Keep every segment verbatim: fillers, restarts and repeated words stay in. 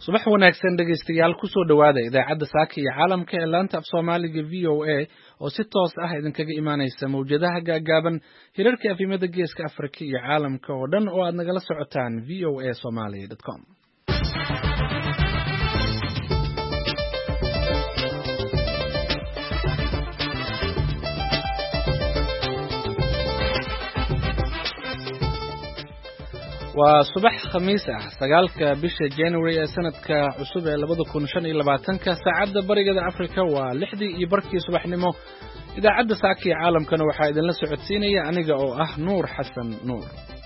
subax wanaagsan dhegaystayaal ku soo dhawaada idaacadda saaka iyo caalamka ee laanta af Soomaaliga V O A oo si toos ah idinkaga imaanaysa mawjadaha gaagaaban hirarka afimada geeska Afrika iyo caalamka oo dhan oo aad nagala socotaan v o a somali dot com. waa subax khamiis ah sagaalka bisha January ee sanadka cusub ee labada kun shan iyo labaatanka saacada bariga Afrika waa lixdii iyo barkii subaxnimo idaacadda saaka iyo caalamkana waxa idin la socodsiinaya aniga oo ah Nuur Xasan Nuur.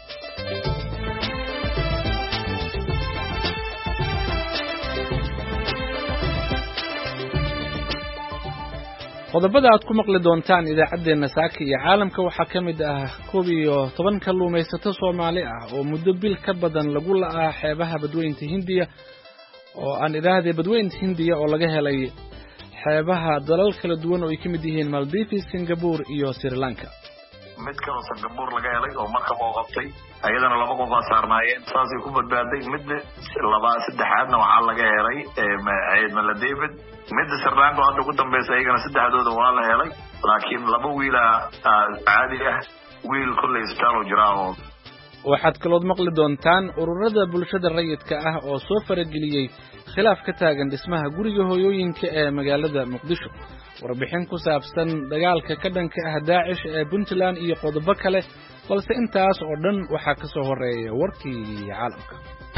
qodobada aad ku maqli doontaan idaacadeena saaka iyo caalamka waxa kamid ah koob iyo toban kalluumaysato Soomaali ah oo muddo bil ka badan lagu la'aa xeebaha badweynta Hindiya oo aan idaahdee badweynta Hindiya oo laga helay xeebaha dalal kala duwan oo ay kamid yihiin Maldives, Singapore iyo Sri Lanka. mid kale oo Singapore laga helay oo markab oo qabtay ayadana laba qof saarnaayeen saasay ku badbaaday mid laba saddexaadna waxa laga helay ee Maldives mid Sri Lanka hadda ugu dambeysay ayagana saddexdooda waa la helay laakiin laba wiil caadi ah wiil kulli isbitaal u jira oo waxaad kalood maqli doontaan ururada bulshada rayidka ah oo soo farageliyay khilaaf ka taagan dhismaha guriga hooyooyinka ee magaalada Muqdisho warbixin ku saabsan dagaalka ka dhanka ah Daesh ee Puntland iyo qodobo kale balse intaas oo dhan waxa ka soo horeeya warkii caalamka.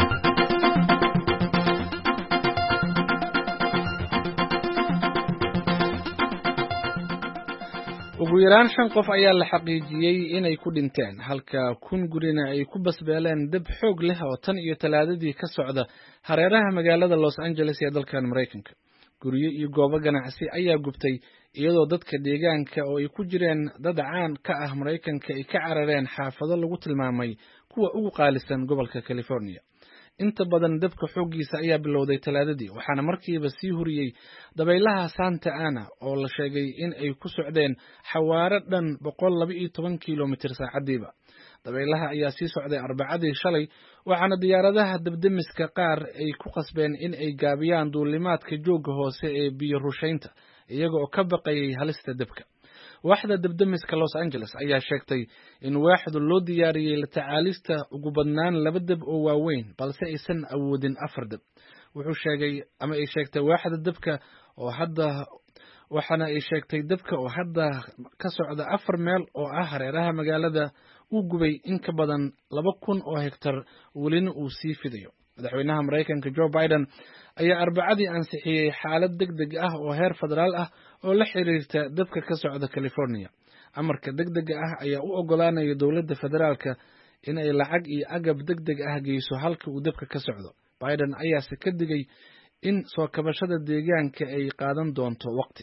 ugu yaraan shan qof ayaa la xaqiijiyay inay ku dhinteen halka kun gurina ay ku basbeeleen dab xoog leh oo tan iyo talaadadii ka socda hareeraha magaalada Los Angeles ee dalkan Mareykanka. guryo iyo goobo ganacsi ayaa gubtay iyadoo dadka deegaanka oo ay ku jireen dad caan ka ah Mareykanka ay ka carareen xaafado lagu tilmaamay kuwa ugu qaalisan gobolka California. inta badan dabka xoogiisa ayaa bilowday talaadadii waxaana markiiba sii huriyay dabaylaha Santa Ana oo la sheegay in ay ku socdeen xawaare dhan boqol laba iyo toban kiiloomitir saacadiiba. dabaylaha ayaa sii socday Arbacadii shalay waxaana diyaaradaha dabdamiska qaar ay ku qasbeen in ay gaabiyaan duulimaadka jooga hoose ee biyo rusheynta iyaga oo ka baqayay halista dabka. waaxda dabdamiska Los Angeles ayaa sheegtay in waaxdu loo diyaariyay la tacaalista ugu badnaan laba dab oo waaweyn balse aysan awoodin afar dab. wuxuu sheegay ama ay sheegtay waaxda dabka oo hadda waxana ay sheegtay dabka oo hadda ka socda afar meel oo ah hareeraha magaalada uu gubay in ka badan laba kun oo hektar welina uu sii fidayo. madaxweynaha Mareykanka Joe Biden ayaa Arbacadii ansixiyay xaalad degdeg ah oo heer federaal ah oo la xiriirta dabka ka socda California. amarka degdega ah ayaa u ogolaanaya dowladda federaalka in ay lacag iyo agab degdeg ah geyso halka uu dabka ka socdo. Biden ayaa si ka digay in soo kabashada deegaanka ay qaadan doonto waqti.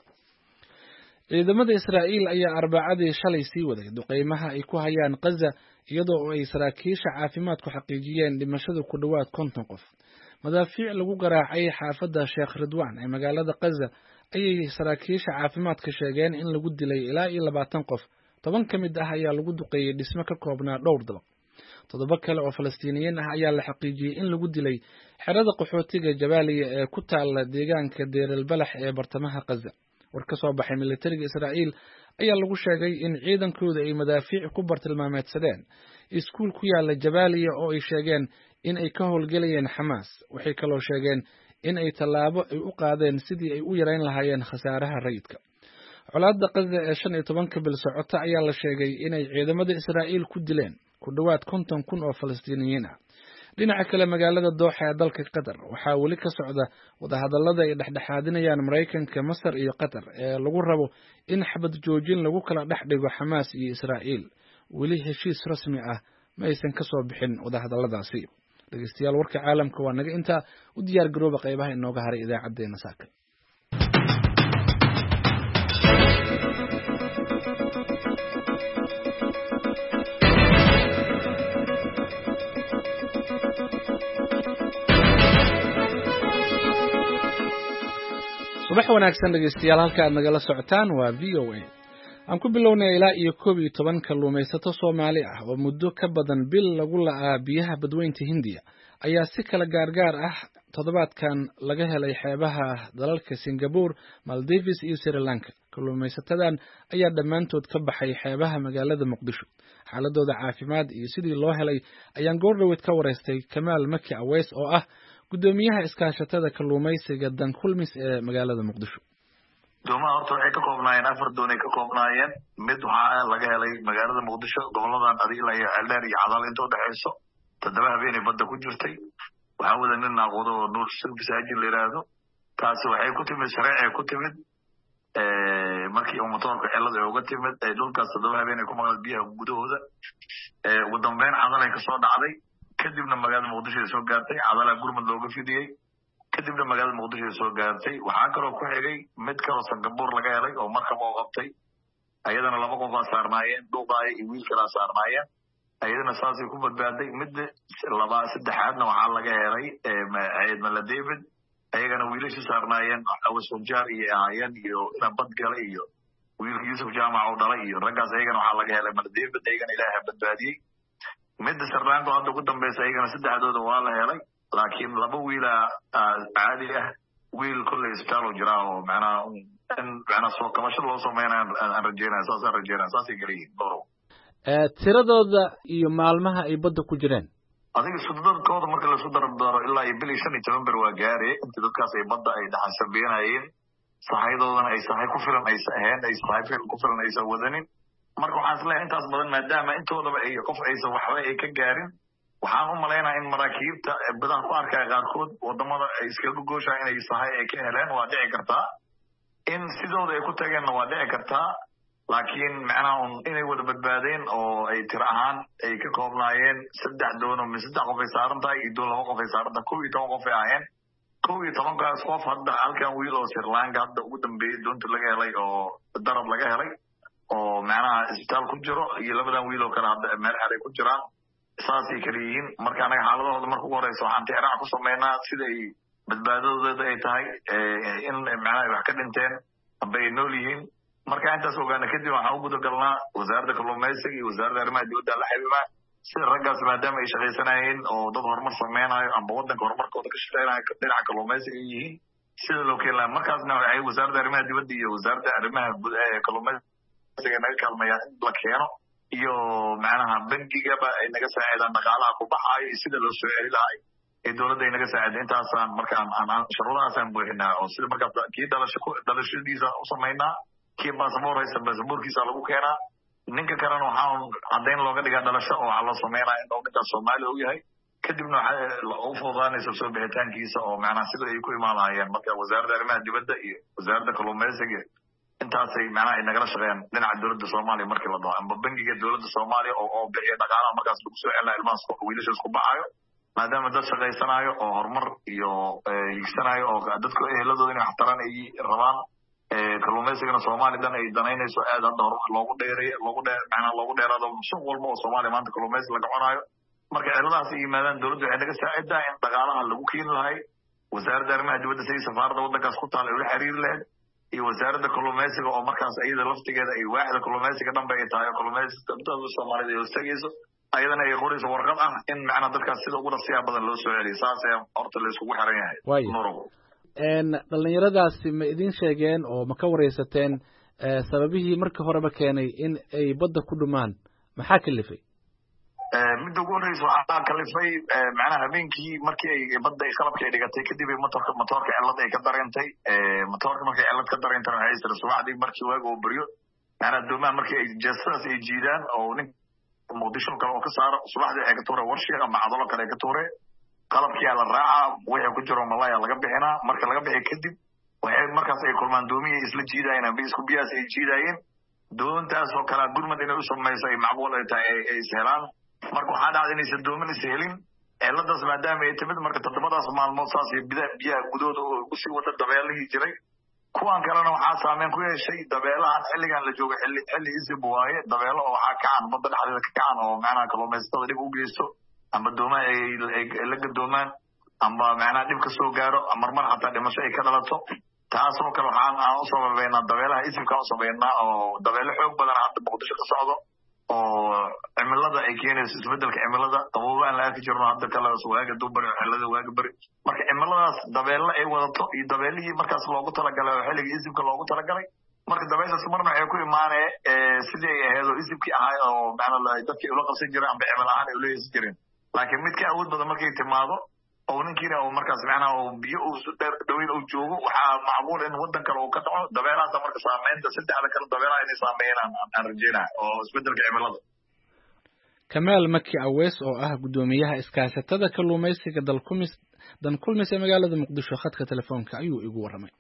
ciidamada Israa'iil ayaa Arbacadii shalay sii waday duqeymaha ay ku hayaan Gaza iyadoo ay saraakiisha caafimaadku xaqiijiyeen dhimashada ku dhawaad konton qof. madaafiic lagu garaacay xaafadda Sheekh Ridwaan ee magaalada Gaza ayay saraakiisha caafimaadka sheegeen in lagu dilay ilaa iyo labaatan qof. toban ka mid ah ayaa lagu duqeeyay dhismo ka koobnaa dhowr dabaq. toddoba kale oo Falastiiniyiin ah ayaa la xaqiijiyay in lagu dilay xerada qaxootiga Jabaaliya ee ku taala deegaanka Deir el-Balax ee bartamaha Gaza. war ka soo baxay militariga Israa'iil ayaa lagu sheegay in ciidankooda ay madaafiic ku bartilmaameedsadeen iskuul ku yaala Jabaaliya oo ay sheegeen in ay ka howlgalayeen Xamaas. waxay kaloo sheegeen in ay tallaabo ay u qaadeen sidii ay u yareyn lahaayeen khasaaraha rayidka. colaadda Gaza ee shan iyo tobanka bil socota ayaa la sheegay inay ciidamada Israa'iil ku dileen ku dhawaad konton kun oo Falastiiniyiin ah. dhinaca kale magaalada Dooxa ee dalka Qatar waxaa weli ka socda wadahadallada ay dhexdhexaadinayaan Mareykanka, Masar iyo Qatar ee lagu rabo in xabad joojin lagu kala dhex dhigo Xamaas iyo Israa'iil. weli heshiis rasmi ah ma aysan ka soo bixin wadahadalladaasi. dhegeystayaal warka caalamka waa naga inta u diyaar garooba qaybaha inooga haray idaacadeena saaka. subax wanaagsan dhegeystayaal halka aad nagala socotaan waa V O A. aan ku bilownay ilaa iyo koob iyo toban kalluumaysato Soomaali ah oo muddo ka badan bil lagu la'aa biyaha badweynta Hindiya ayaa si kala gaargaar ah toddobaadkan laga helay xeebaha dalalka Singapore, Maldives iyo Sri Lanka. Kalluumaysatadan ayaa dhammaantood ka baxay xeebaha magaalada Muqdisho. Xaaladooda caafimaad iyo sidii loo helay ayaan goor dhaweyd ka wareystay Kamaal Maki Aweys oo ah gudoomiyaha iskaashatada kalluumaysiga Dan Kulmis ee magaalada Muqdisho. doomaha horta waxay ka koobnaayeen afar doon ay ka koobnaayeen mid waxaa laga helay magaalada Muqdisho goboladan Adiila iyo Ceeldheer iyo Cadaal inta u dhaxayso toddoba habeenay badda ku jirtay waxaa wada nin aqoodo oo Nuur Silbisaajin la yiraahdo taasi waxay ku timid sharci ku timid ee markii uu motorka cilada uga timid ee dhulkaas toddoba habeenay ku maqal biyaha gudahooda ee ugu dambeyn Cadaal ay ka soo dhacday kadibna magaalada Muqdisho soo gaartay Cadaal gurmad looga fidiyay kadibna magaalada Muqdisho soo gaartay waxaa kaloo ku xigay mid kale Singapore laga helay oo markaba oo qabtay ayadana laba qof saarnaayeen duqaay iyo wiil kala saarnaayeen ayadana saasi ku badbaaday mid laba saddexaadna waxaa laga helay ee Mala David ayagana wiilasha saarnaayeen Awasunjar iyo Ayan iyo Nabad galay iyo wiilka Yusuf Jaamac oo dhalay iyo raggaas ayagana waxaa laga helay Mala David ayagana Ilaahay badbaadiyay mid sarnaanka hadda ugu dambeysay ayagana saddexdooda waa la helay laakiin laba wiila caadi ah wiil kulli isbitaal jira oo macnaa in macnaa soo kabasho loo sameeyay aan rajeynaa saas aan rajeynaa saas ay galiyeen doro ee tiradooda iyo maalmaha ay badda ku jireen adiga sudadkooda marka la soo dardaro ilaa ay bil shan iyo toban bar waa gaaray inta dadkaas ay badda ay dhaxasabeenayeen sahaydoodan ay sahay ku filan ay saaheen ay sahay ku filan ay wadanin marka waxaan isleeyahay intaas badan maadaama intoodaba ay qof aysan waxba ay ka gaarin waxaan u maleynayaa in maraakiibta badan ku arkay qaarkood wadamada ay iskaga gooshaan inay sahay ay ka heleen waa dhici kartaa in sidooda ay ku tageen waa dhici kartaa laakiin macnaha inay wada badbaadeen oo ay tir ahaan ay ka koobnaayeen saddex doon oo saddex qof ay saaran tahay iyo doon laba qof ay saaran tahay kow iyo toban qof ay ahaayeen kow iyo toban kaas qof hadda halkan wiil oo Sri Lanka hadda ugu dambeeyay doonta laga helay oo darab laga helay oo macnaha isbitaal ku jiro iyo labadan wiil oo kale hadda meel xaray ku jiraan saasi kaliin marka anaga xaaladooda marka ugu horeyso waxaan tixraac ku sameynaa sida ay badbaadadooda ay tahay in macnaha wax ka dhinteen amba ay nool yihiin marka intaas ogaana kadib waxaan u guda galnaa wasaaradda kalluumaysiga iyo wasaaradda arrimaha dibadda la xiriira sida raggaas maadaama ay shaqaysanayeen oo dad horumar sameynayo amba waddanka horumarkooda ka shaqeynayo dhinaca kalluumaysiga yihiin sida loo keenaa markaasna waxay wasaaradda arrimaha dibadda iyo wasaaradda arrimaha gudaha ee kalluumaysiga naga kaalmayaan in la keeno iyo macnaha bangigaba ay naga saacidaan dhaqaalaha ku baxaayo sida loo soo celi lahay ee dawladda ay naga saaciday intaasaan markaan aan shuruudahaasaan buuxinaa oo sida markaas kii dhalasho dhalashadiisa u sameynaa kii baasaboor haysta baasaboorkiisa lagu keenaa ninka kalena waxaan caddayn looga dhigaa dhalasho oo waxaa loo sameynaa in uu ninkaas Soomaali u yahay kadibna waxaa u fududaanaysa soo bixitaankiisa oo macnaha sida ay ku imaan lahaayeen marka wasaaradda arrimaha dibadda iyo wasaaradda kalluumaysiga intaasay macnaha ay nagala shaqeeyaan dhinaca dawladda Soomaaliya markii la dhaho amba bangiga dawladda Soomaaliya oo oo bixiya dhaqaalaha markaas lagu soo celinayo ilmahaas wiilashaas ku baxaayo maadaama dad shaqaysanayo oo horumar iyo higsanayo oo dadka eheladooda inay waxtaraan ay rabaan kalluumaysigana Soomaaliya dan ay danaynayso aad hadda horumar loogu dheereeyo loogu dheer macnaha loogu dheeraado suuq walba oo Soomaaliya maanta kalluumaysi laga cunayo marka ciladahaas ay yimaadaan dawladda waxay naga saacidaa in dhaqaalaha lagu keeni lahay wasaaradda arrimaha dibadda sidii safaaradda waddankaas ku taal ay ula xiriiri lahayd iyo wasaaradda kalluumaysiga oo markaas iyada laftigeeda ay waaxda kalluumaysiga dhanba ay tahay kalluumaysiga dadka Soomaalida ay hoostagayso ayadana ay qorayso warqad ah in macnaha dadkaas sida ugu dhaqsiyaha badan loo soo celiyo saas ayaa horta la isugu xiran yahay nurow een dhalinyaradaasi ma idin sheegeen oo ma ka wareysateen sababihii markii horeba keenay in ay badda ku dhumaan maxaa kalifay midda ugu horeysa waxaa kalifay macnaha habeenkii markii ay badda ay qalabka ay dhigatay kadib ay motorka motorka cilad ay ka dareentay motorka markay cilad ka dareentay waxay isla subaxdii markii waaga uu bariyo macnaha doomaha markii ay jeesadaas ay jiidaan oo nin Muqdisho kale oo ka saaro subaxdii ay ka tuureen warshiga ama cadalo kale ay ka tuureen qalabkii la raaca wixii ku jiro malaya laga bixinaa marka laga bixi kadib waxay markaas ay kulmaan doomiye isla jiidayeen ama isku biyaas ay jiidayeen doontaas oo kala gurmad inay u sameeyso ay macquul ay tahay ay ishelaan marka waxaa dhacday inaysan doomin is helin ciladaas maadaama ay timid marka toddobadaas maalmood saas iyo biyaha gudooda oo ugu sii wada dabeelihii jiray kuwan kalena waxaa saameyn ku yeeshay dabeelahan xilligan la joogo xilli xilli isib waaye dabeelo oo waxaa kacan badda dhexdeeda ka kacan oo macnaha kalluumaysatada dhib u geysto amba doomaha ay la gadoomaan amba macnaha dhib ka soo gaaro marmar xataa dhimasho ay ka dhalato taasoo kale waxaan aan u sababeynaa dabeelaha isibkaan u sameynaa oo dabeelo xoog badan hadda Muqdisho ka socdo oo cimilada ay keenayso isbedelka cimilada qaboobo aan la arki jirno hadda kale waaga dubar xillada waaga bari marka cimiladaas dabeelle ay wadato iyo dabeelihii markaas loogu talagalay oo xilliga isibka loogu talagalay marka dabeyshaas marna waxay ku imaanee sidii ay ahayd oo isibkii ahay oo macnaa dadkii ula qabsan jireen amba cimil ahaan ay ula heesi jireen laakiin midka awood badan markay timaado oo ninkiina uu markaas macnaha uu biyo uu dheer dhaweyn uu joogo waxaa macquul in wadan kale uu ka dhaco dabeelahaas marka saameynta saddexda kale dabeelaha inay saameeyaan aan rajeynahay oo isbedelka cimilada Kamaal Maki Awees oo ah gudoomiyaha iskaashatada kalluumaysiga dalkumis dan kulmis ee magaalada Muqdisho khadka telefoonka ayuu igu waramay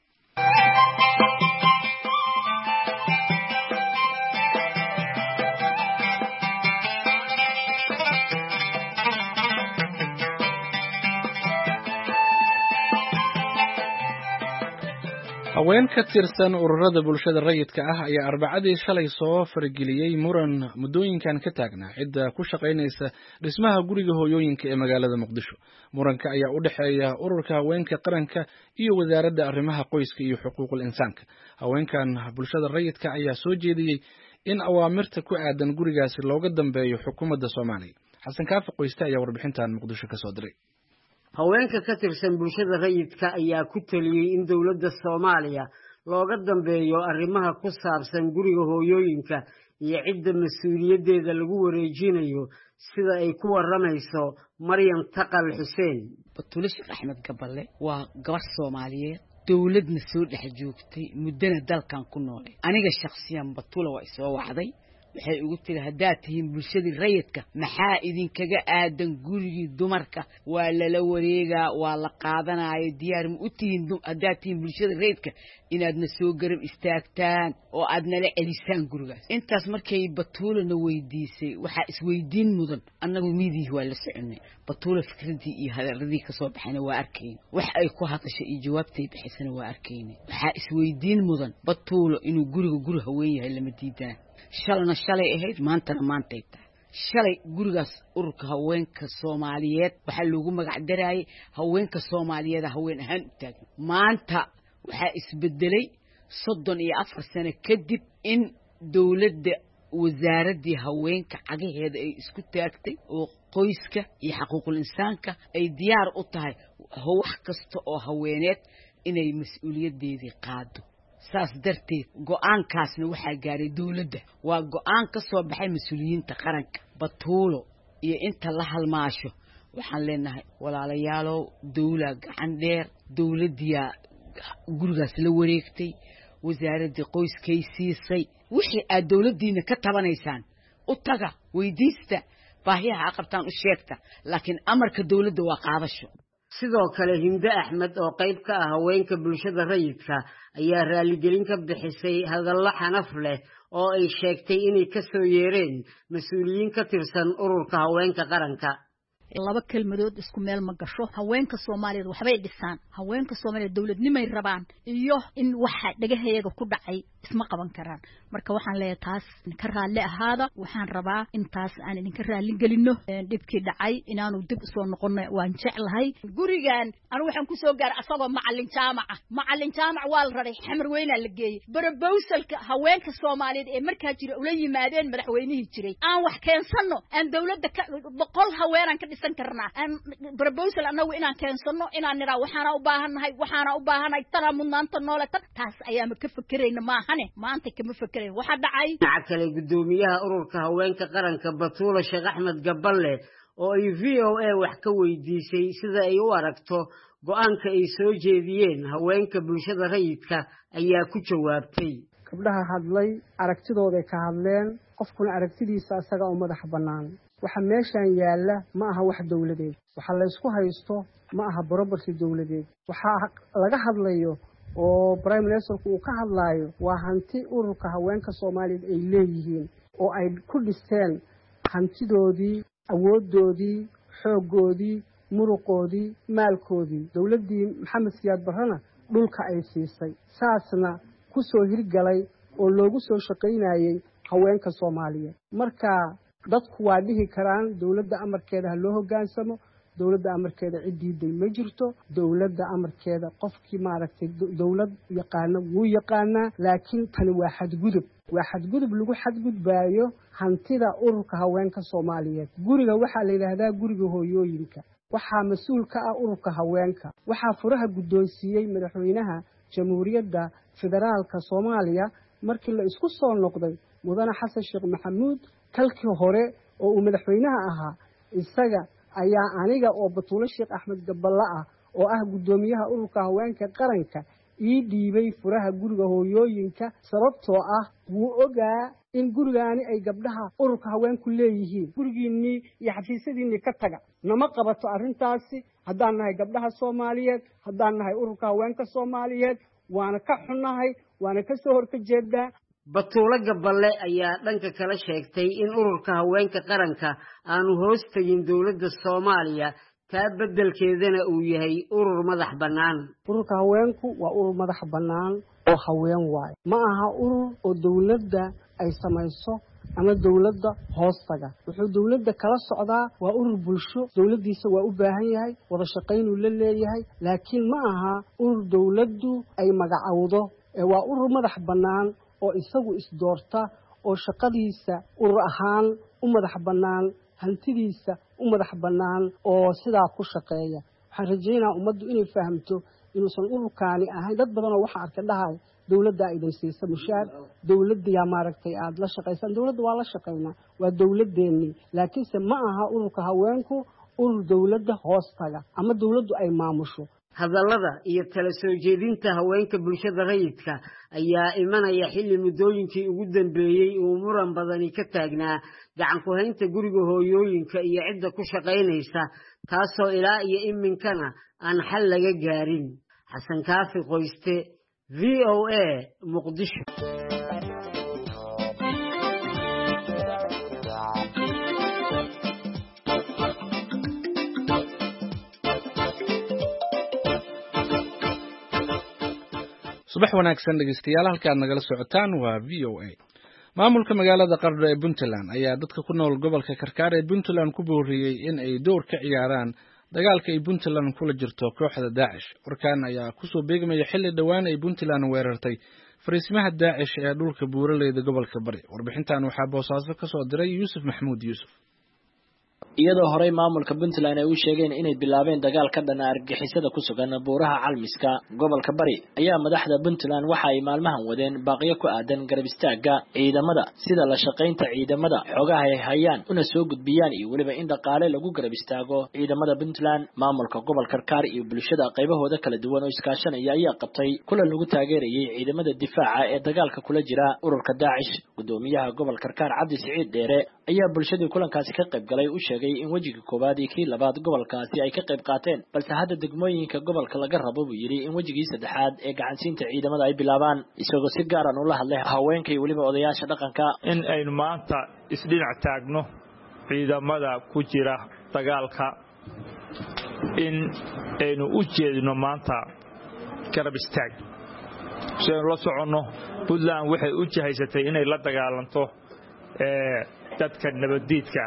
haween ka tirsan ururada bulshada rayidka ah ayaa arbacadii shalay soo fargeliyay muran muddooyinkan ka taagnaa cidda ku shaqaynaysa dhismaha guriga hooyooyinka ee magaalada Muqdisho muranka ayaa u dhaxeeya ururka haweenka qaranka iyo wasaaradda arrimaha qoyska iyo xuquuqul insaanka haweenkan bulshada rayidka ayaa soo jeediyay in awaamirta ku aadan gurigaasi looga dambeeyo xukuumadda Soomaaliya xasan kaafi qoysta ayaa warbixintan Muqdisho ka soo diray haweenka ka tirsan bulshada rayidka ayaa ku taliyay in dawladda Soomaaliya looga dambeeyo arrimaha ku saabsan guriga hooyooyinka iyo cidda mas'uuliyadeeda lagu wareejinayo sida ay ku waramayso Maryam Taqal Xuseen Batuule Sheekh Axmed Gaballe waa gabar Soomaaliyeed dawladna soo dhex joogtay muddana dalkan ku noolay aniga shakhsiyan Batuule waa soo wacday waxay ugu tiri haddaad tihiin bulshadii rayidka maxaa idinkaga aadan gurigii dumarka waa lala wareegaa waa la qaadanaya diyaar ma u tihiin haddaad tihiin bulshada rayidka inaadna soo garab istaagtaan oo aad nala celisaan gurigaas intaas markay Batuulena weydiisay waxaa isweydiin mudan annagu midii waa la soconay Batuule fikradii iyo hadaladii ka soo baxayna waa arkayn wax ay ku hadashay iyo jawaabtay bixisana waa arkayn waxaa isweydiin mudan Batuule inuu guriga guri haween yahay lama diidaan shalana shalay ahayd maantana maantay tahay shalay gurigaas ururka haweenka Soomaaliyeed waxa lagu magac daray haweenka Soomaaliyeed haween ahaan u taagan maanta waxa isbedelay soddon iyo afar sano kadib in dawladda wasaaradii haweenka cagaheeda ay isku taagtay oo qoyska iyo xuquuqul insaanka ay diyaar u tahay wax kasta oo haweeneed inay mas'uuliyadeedii qaado saas darteed go'aankaasna waxa gaaray dawladda waa go'aan ka soo baxay mas'uuliyiinta qaranka Batuulo iyo inta la halmaasho waxaan leenahay walaalayaalow dawlad gacan dheer dawladdiya gurigaas la wareegtay wasaaradda qoyskay siisay wixii aad dawladdiina ka tabanaysaan u taga weydiista baahiyaha qabtaan u sheegta laakiin amarka dawladda waa qaadasho sidoo kale Hinde Axmed oo qayb ka ah haweenka bulshada rayidka ayaa raaligelin ka bixisay hadallo xanaf leh oo ay sheegtay inay ka soo yeereen mas'uuliyiin ka tirsan ururka haweenka qaranka laba kelmadood isku meel ma gasho haweenka Soomaaliyeed waxbay dhisaan haweenka Soomaaliyeed dawladnimay rabaan iyo in waxa dhagaheega ku dhacay isma qaban karaan marka waxaan leeyahay taas ka raali ahaada waxaan rabaa in taas aan idinka raali gelino dibkii dhacay inaanu dib soo noqono waan jeclahay gurigan anu waxaan ku soo gaar asagoo macallin jaamaca macallin jaamac waa la raray xamar weyn la geeyay barabowsalka haweenka Soomaaliyeed ee markaa jira ula yimaadeen madaxweynihii jiray aan wax keensano aan dawladda boqol haweenan ka dhisan karnaa aan barabowsal anagu inaan keensano inaan nira waxaana u baahanahay waxaana u baahanahay tara mudnaanta noolata taas ayaama ka fakarayna maahane maanta kama fakareen waxa dhacay kale gudoomiyaha ururka haweenka qaranka Batuule Sheekh Axmed Gaballe oo ay V O A wax ka weydiisay sida ay u aragto go'aanka ay soo jeediyeen haweenka bulshada rayidka ayaa ku jawaabtay gabdhaha hadlay aragtidooda ka hadleen qofkuna aragtidiisa asaga oo madax banaan waxa meeshan yaala ma aha wax dawladeed waxa la isku haysto ma aha borobarsi dawladeed waxa laga hadlayo oo prime minister uu ka hadlayo waa hanti ururka haweenka Soomaaliyeed ay leeyihiin oo ay ku dhisteen hantidoodii awoodoodii xoogoodii muruqoodii maalkoodii dawladdii Maxamed Siyaad Barrana dhulka ay siisay saasna ku soo hirgalay oo loogu soo shaqeynayay haweenka Soomaaliyeed marka dadku waa dhihi karaan dawladda amarkeeda loo hogaansamo dawladda amarkeeda cidiiday ma jirto dawladda amarkeeda qofkii maaragtay dawlad yaqaano wuu yaqaanaa laakiin tani waa xadgudub waa xadgudub lagu xadgudbaayo hantida ururka haweenka Soomaaliyeed guriga waxa la yiraahdaa guriga hooyooyinka waxaa mas'uul ka ah ururka haweenka waxaa furaha guddoonsiiyay madaxweynaha jamhuuriyadda federaalka Soomaaliya markii la isku soo noqday mudane xasan sheekh maxamuud kalkii hore oo uu madaxweynaha ahaa isaga ayaa aniga oo Batuule Sheekh Axmed Gabbala ah oo ah gudoomiyaha ururka haweenka qaranka ii dhiibay furaha guriga hooyooyinka sababtoo ah wuu ogaa in gurigaani ay gabdhaha ururka haweenku leeyihiin gurigiinii iyo xafiisyadiinii ka taga nama qabato arrintaasi haddaan nahay gabdhaha Soomaaliyeed haddaan nahay ururka haweenka Soomaaliyeed waana ka xunnahay waana ka soo horjeedaa Batuule Gabbale ayaa dhanka kala sheegtay in ururka haweenka qaranka aanu hoos tagin dawladda Soomaaliya taa beddelkeedana uu yahay urur madax bannaan ururka haweenku waa urur madax bannaan oo haween waay ma aha urur oo dawladda ay samayso ama dawladda hoos taga wuxuu dawladda kala socdaa waa urur bulsho dawladdiisa waa u baahan yahay wada shaqayn uu la leeyahay laakiin ma aha urur dawladdu ay magacawdo ee waa urur madax bannaan oo isagu isdoorta oo shaqadiisa urur ahaan u madax bannaan hantidiisa u madax bannaan oo sidaa ku shaqeeya waxaan rajaynayaa ummaddu inay fahamto inuusan ururkaani ahayn dad badan oo waxa arka dhahay dawladda ay idinsiisa mushaar dawladda yaa maaragtay aad la shaqaysan dawladda waa la shaqaynaa waa dawladdeennii laakiinse ma aha ururka haweenku urur dawladda hoos taga ama dawladdu ay maamusho hadallada iyo tala soo jeedinta haweenka bulshada rayidka ayaa imanaya xilli muddooyinkii ugu dambeeyay uu muran badani ka taagnaa gacan ku haynta guriga hooyooyinka iyo cidda ku shaqaynaysa taasoo ilaa iyo iminkana aan xal laga gaarin xasan kaafi qoyste V O A Muqdisho subax wanaagsan dhageystayaal halka aad nagala socotaan waa V O A maamulka magaalada Qardho ee Puntland ayaa dadka ku nool gobolka Karkaar ee Puntland ku booriyay in ay door ka ciyaaraan dagaalka ay Puntland kula jirto kooxda Daesh warkaan ayaa ku soo beegmaya xilli dhawaan ay Puntland weerartay fariismaha Daesh ee dhulka buuraleyda gobolka Bari warbixintan waxaa Boosaaso ka soo diray Yuusuf Maxamuud Yuusuf iyadoo horey maamulka Puntland ay u sheegeen inay bilaabeen dagaal ka dhan ah argagixisada ku sugan buuraha Calmiska gobolka Bari ayaa madaxda Puntland waxa ay maalmahan wadeen baaqiyo ku aadan garab istaaga ciidamada sida la shaqaynta ciidamada xogaha ay hayaan una soo gudbiyaan iyo waliba in dhaqaale lagu garab istaago ciidamada Puntland maamulka gobolka Karkaar iyo bulshada qaybahooda kala duwan oo iskaashanaya ayaa qabtay kulan lagu taageerayay ciidamada difaaca ee dagaalka kula jira ururka Daesh gudoomiyaha gobolka Karkaar Cabdi Siciid Dheere ayaa bulshada kulankaasi ka qayb galay u sheegay in wajiga koobaad iyo kii labaad gobolkaasi ay ka qayb qaateen balse hadda degmooyinka gobolka laga rabo buu yiri in wajigii saddexaad ee gacansiinta ciidamada ay bilaabaan isagoo si gaar ah u la hadlay haweenka iyo waliba odayaasha dhaqanka in aynu maanta isdhinac taagno ciidamada ku jira dagaalka in aynu u jeedino maanta garab istaag si aynu la soconno Puntland waxay u jahaysatay inay la dagaalanto ee dadka nabadiidka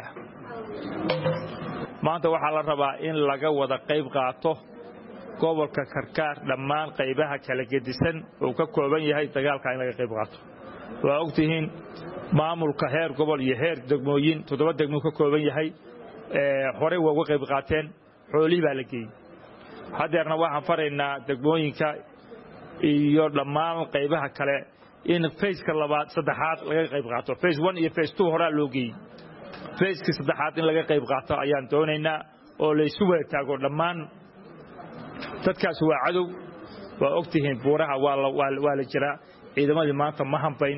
maanta waxaa la rabaa in laga wada qayb qaato gobolka Karkaar dhammaan qaybaha kala gedisan oo ka kooban yahay dagaalka in laga qayb qaato waa ogtihiin maamulka heer gobol iyo heer degmooyin toddoba degmo ka kooban yahay ee hore uga qayb qaateen xooli baa la geeyay hadeerna waxaan faraynaa degmooyinka iyo dhammaan qaybaha kale in phase-ka labaad saddexaad laga qayb qaato phase one iyo phase two hore loo geeyay phase-ka saddexaad in laga qayb qaato ayaan doonaynaa oo la isu wada taago dhammaan dadkaas waa cadow waa ogtihiin buuraha waa la waa la jira ciidamadii maanta ma hambayn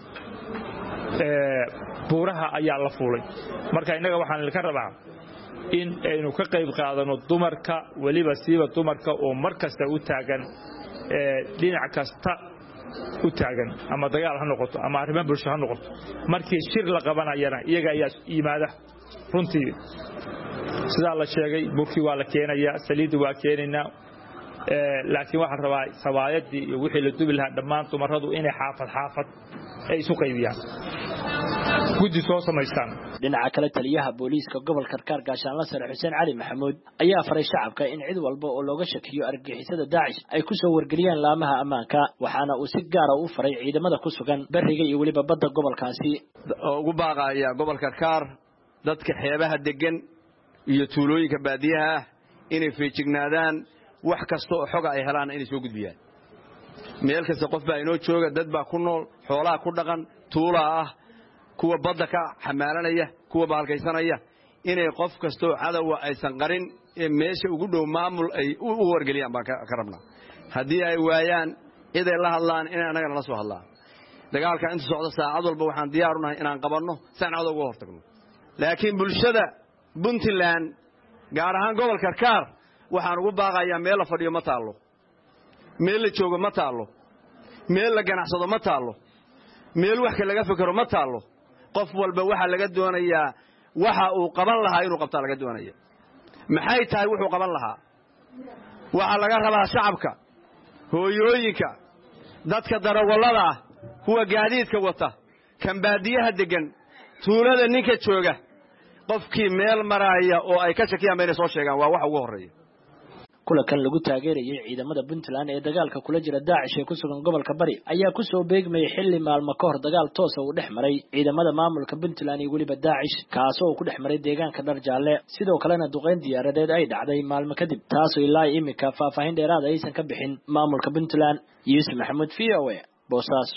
ee buuraha ayaa la fuulay marka inaga waxaan ka rabaa in aynu ka qayb qaadano dumarka waliba siiba dumarka oo markasta u taagan ee dhinac kasta u taagan ama dagaal ha noqoto ama arrimo bulsho ha noqoto markii shir la qabanayana iyaga ayaa yimaada runtii sida la sheegay burkii waa la keenayaa saliid waa keenaynaa ee laakiin waxa rabaa sawaayadii iyo wixii la dubi lahaa dhammaan dumaradu inay xaafad xaafad ay isu qaybiyaan guddi soo samaystaan. dhinaca kale taliyaha booliiska gobolka Karkaar gaashaanle sare Xuseen Cali Maxamuud ayaa faray shacabka in cid walba oo looga shakiyo argagixisada Daacish ay ku soo wargeliyaan laamaha ammaanka waxaana uu si gaar ah u faray ciidamada ku sugan bariga iyo waliba badda gobolkaasi ugu baaqaya gobolka Karkaar dadka xeebaha degan iyo tuulooyinka baadiyaha inay feejignaadaan wax kasta oo xog ay helaan inay soo gudbiyaan meel kasta qof baa inoo jooga dad baa ku nool xoolaha ku dhaqan tuula ah kuwa badda ka xamaalanaya kuwa baalkaysanaya inay qof kasta oo cadow aysan qarin ee meesha ugu dhow maamul ay u wargeliyaan baa ka rabnaa haddii ay waayaan cid ay la hadlaan in anaga la soo hadlaan dagaalka inta socda saacad walba waxaan diyaar u nahay inaan qabanno san cadow uga hortagno laakiin bulshada Puntland gaar ahaan gobolka Karkaar waxaan ugu baaqayaa meel la fadhiyo ma taalo meel la joogo ma taalo meel la ganacsado ma taalo meel wax ka laga fikiro ma taalo qof walba waxa laga doonayaa waxa uu qaban lahaa inuu qabta laga doonayo maxay tahay wuxuu qaban lahaa waxa laga rabaa shacabka hooyooyinka dadka darawalada kuwa gaadiidka wata kan baadiyaha degan tuulada ninka jooga qofkii meel maraya oo ay ka shakiyaan inay soo sheegaan waa wax ugu horeeya kula kan lagu taageerayay ciidamada Puntland ee dagaalka kula jira Daacish ee ku sugan gobolka Bari ayaa ku soo beegmay xilli maalmo ka hor dagaal toos ah u dhex maray ciidamada maamulka Puntland iyo waliba Daacish kaas oo ku dhex maray deegaanka Darjaalle sidoo kalena duqeyn diyaaradeed ay dhacday maalmo kadib taas oo ilaa imika faahfaahin dheeraad ah aysan ka bixin maamulka Puntland Yuusuf Maxamuud V O A Boosaaso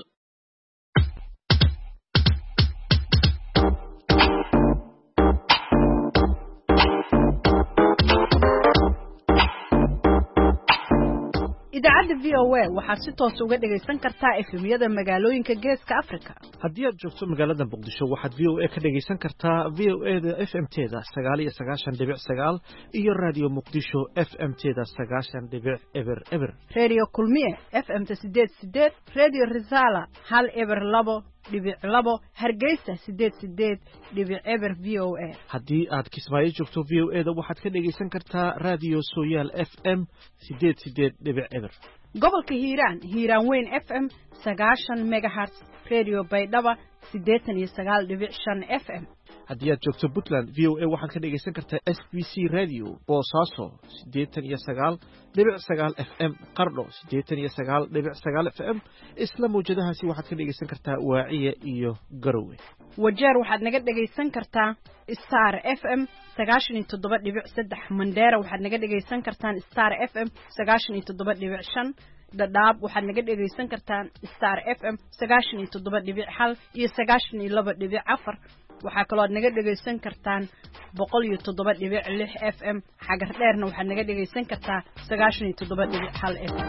idaacadda V O A waxaad si toos uga dhagaysan kartaa efemyada magaalooyinka Geeska Afrika. Haddii aad joogto magaalada Muqdisho waxaad V O A ka dhagaysan kartaa V O A-da F M-teeda sagaal iyo sagaashan dhibic sagaal iyo Radio Muqdisho F M-teeda sagaashan dhibic eber eber. Radio Kulmiye F M-ta sideed sideed, Radio Risala hal eber labo dhibic labo, Hargeysa sideed sideed dhibic eber V O A. Haddii aad Kismaayo joogto V O A-da waxaad ka dhagaysan kartaa Radio Sooyaal F M sideed sideed dhibic eber. Gobolka Hiiraan Hiiraan Weyn F M sagaashan megahertz, Radio Baydhaba siddeetan iyo sagaal dhibic shan F M. haddii aad joogto Puntland V O A waxaad ka dhagaysan kartaa S B C Radio Boosaaso siddeetan iyo sagaal dhibic sagaal F M, Qardho siddeetan iyo sagaal dhibic sagaal F M. isla mawjadahaasi waxaad ka dhagaysan kartaa Waaciya iyo Garowe. Wajeer waxaad naga dhagaysan kartaa Star F M sagaashan iyo toddoba dhibic saddex. Mandera waxaad naga dhagaysan kartaan Star F M sagaashan iyo toddoba dhibic shan. Dadaab waxaad naga dhagaysan kartaan Star F M sagaashan iyo toddoba dhibic hal iyo sagaashan iyo laba dhibic afar. waxaa kaloo aad naga dhagaysan kartaan boqol iyo toddoba dhibic lix F M. xagar dheerna waxaad naga dhagaysan kartaa sagaashan iyo toddoba dhibic hal F M.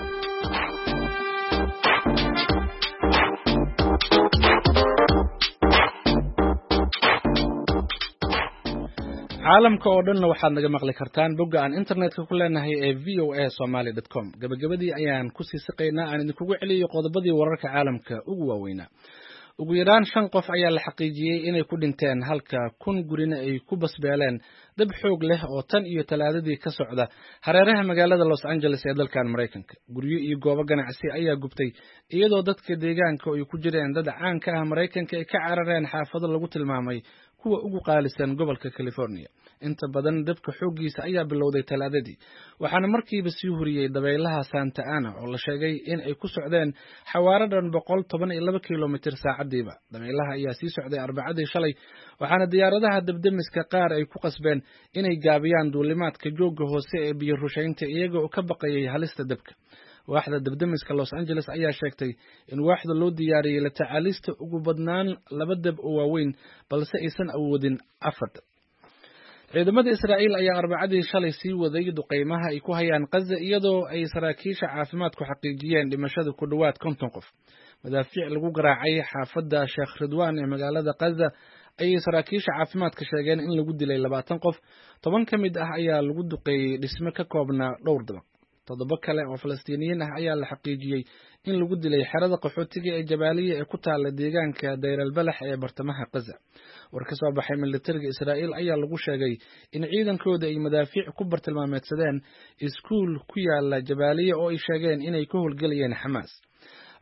caalamka oo dhan waxaad naga maqli kartaan bogga aan internetka ku leenahay ee v o a somali dot com. gabagabadii ayaan ku sii siqaynaa aan idinkugu celiyo qodobadii wararka caalamka ugu waaweynaa. ugu yaraan shan qof ayaa la xaqiijiyey inay ku dhinteen halka kun gurina ay ku basbeeleen dab xoog leh oo tan iyo talaadadii ka socda hareeraha magaalada Los Angeles ee dalkan Mareykanka. guryo iyo goobo ganacsi ayaa gubtay iyadoo dadka deegaanka ay ku jireen dad caan ka ah Mareykanka ay ka carareen xaafado lagu tilmaamay kuwa ugu qaalisan gobolka California. inta badan dabka xoogiisa ayaa bilowday talaadadii waxaana markiiba sii huriyay dabaylaha Santa Ana oo la sheegay in ay ku socdeen xawaare dhan boqol toban iyo laba kiiloomitir saacadiiba. dabaylaha ayaa sii socday Arbacadii shalay waxaana diyaaradaha dabdamiska qaar ay ku qasbeen inay gaabiyaan duulimaadka jooga hoose ee biyo rushaynta iyaga oo ka baqayay halista dabka. waaxda dabdamiska Los Angeles ayaa sheegtay in waaxda loo diyaariyay la tacaalista ugu badnaan laba dab oo waaweyn balse aysan awoodin afar. ciidamada Israa'iil ayaa Arbacadii shalay sii waday duqeymaha ay ku hayaan Gaza iyadoo ay saraakiisha caafimaadku xaqiijiyeen dhimashada ku dhawaad konton qof. madaafiic lagu garaacay xaafadda Sheekh Ridwaan ee magaalada Gaza ayay saraakiisha caafimaadka sheegeen in lagu dilay labaatan qof. toban ka mid ah ayaa lagu duqeeyay dhisme ka koobnaa dhowr dabaq. toddoba kale oo Falastiiniyiin ah ayaa la xaqiijiyey in lagu dilay xerada qaxootiga ee Jabaaliya ee ku taala deegaanka Deir al-Balax ee bartamaha Gaza. war ka soo baxay militariga Israa'iil ayaa lagu sheegay in ciidankooda ay madaafiic ku bartilmaameedsadeen iskuul ku yaala Jabaaliya oo ay sheegeen inay ka howlgalayeen Xamaas.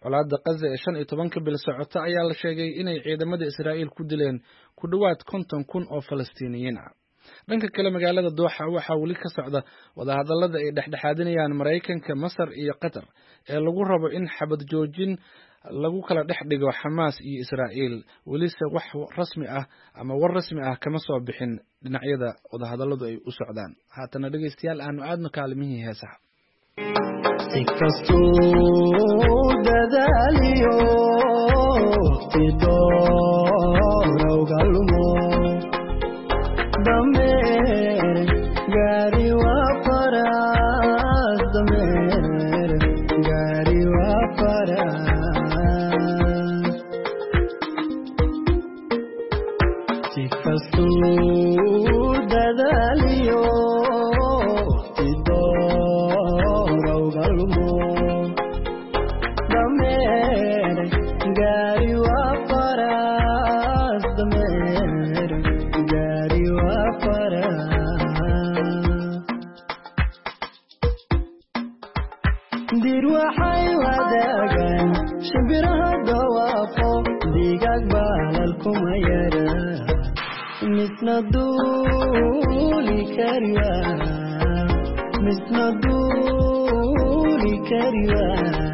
colaadda Gaza ee shan iyo tobanka bil socota ayaa la sheegay inay ciidamada Israa'iil ku dileen ku dhawaad konton kun oo Falastiiniyiin ah. dhanka kale magaalada Dooxa waxaa weli ka socda wadahadallada ay dhexdhexaadinayaan Mareykanka, Masar iyo Qatar ee lagu rabo in xabad joojin lagu kala dhex dhigo Xamaas iyo Israa'iil. welise wax rasmi ah ama war rasmi ah kama soo bixin dhinacyada wadahadalladu ay u socdaan. haatana dhegeystayaal aanu aadno kaalimihii heesaha. dadaliyo tidoro galmo damer gari wa faras damer gari wa faras tikastu dadaliyo tidoro galmo damer gari wa faras damer gari wa faras dir waxay wadaagan shimbiraha dhawaaqo digag baalal kuma yara misna duuli kariya misna duuli kariya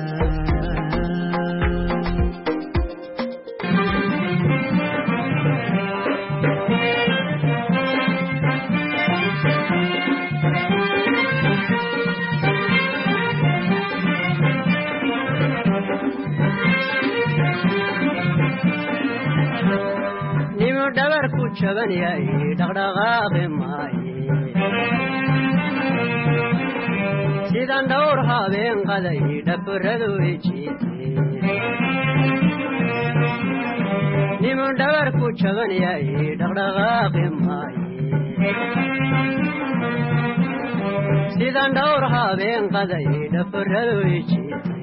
dabar ku jaban yahay dhaqdhaqaaqi maaye sidan dhowr habeen qaday dhabaradu ejiitay niman dabar ku jaban yahay dhaqdhaqaaqi maaye sidan dhowr habeen qaday dhabaradu ejiitay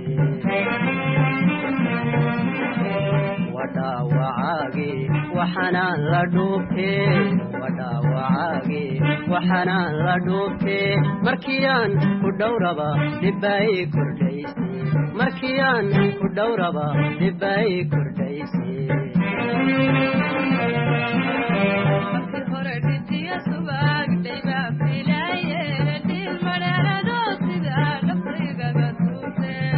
wadaawacaagi waxanaan la dhuubtee wadaawacaagi waxanaan la dhuubtee markiyaan ku dhowraba dhibbay kordhaysay markiyaan ku dhowraba dhibbay kordhaysay markii hore dhitiya subaag dhayba filaaye dhil madhaarado sida dhafrigaga tuurtee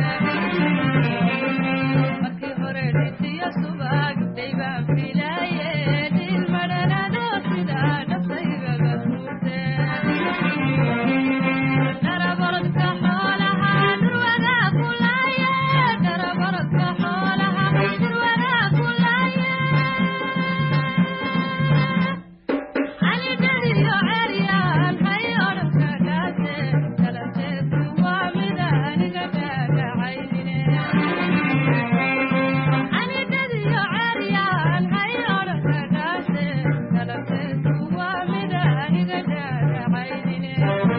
markii hore dhitiya subaag dhayba filaaye dhil madhaarado sida dhafrigaga tuurtee darabaradka xoolaha durwada kulaaye darabaradka xoolaha durwada kulaaye alidadiyo ceryaan hay odhanka dhaase talateedu waa mida aniga dhaagacaynine alidadiyo ceryaan hay odhanka dhaase talateedu waa mida aniga dhaagacaynine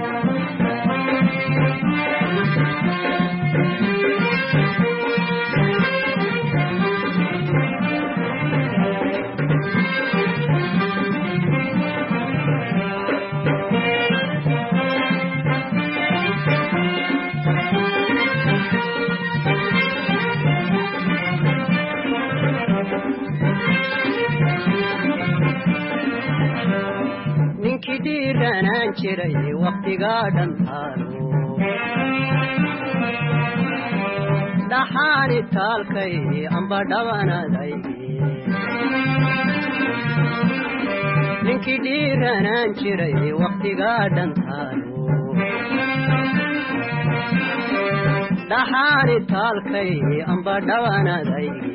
ninkii dhiiranaan jiray waqtigaa dhantaalo dhaxaani taalkay amba dhabanadayge ninkii dhiiranaan jiray waqtigaa dhantaalo dhaxaani taalkay amba dhabanadayge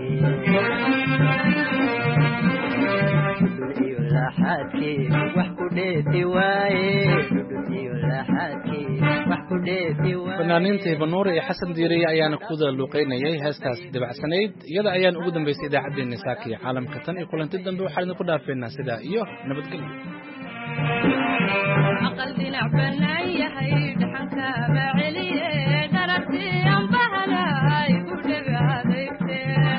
laxadkii wax ku dheefi waaye iyo laxadkii wax ku dheefi waaye fanaaniinta Hibanuur iyo Xasan Diiriye ayaana ku wada luuqeynayay heestaas dabacsanayd iyada ayaan ugu dambeysay idaacadeena Saakiya caalamka tan iyo kulanti dambe waxaan ku dhaafeynaa sida iyo nabadgelyo aqal dinac banaan yahay dhaxanka maceliye dararti aan bahalay ku dhagaadayte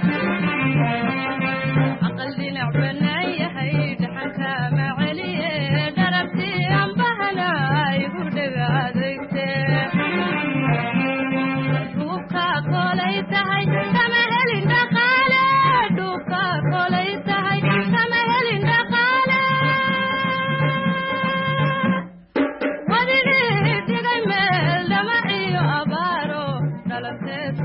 aqal dinac banaan yahay dhaxanka maceliye dararti aan bahalay ku dhagaadayte ruubka kolaytahay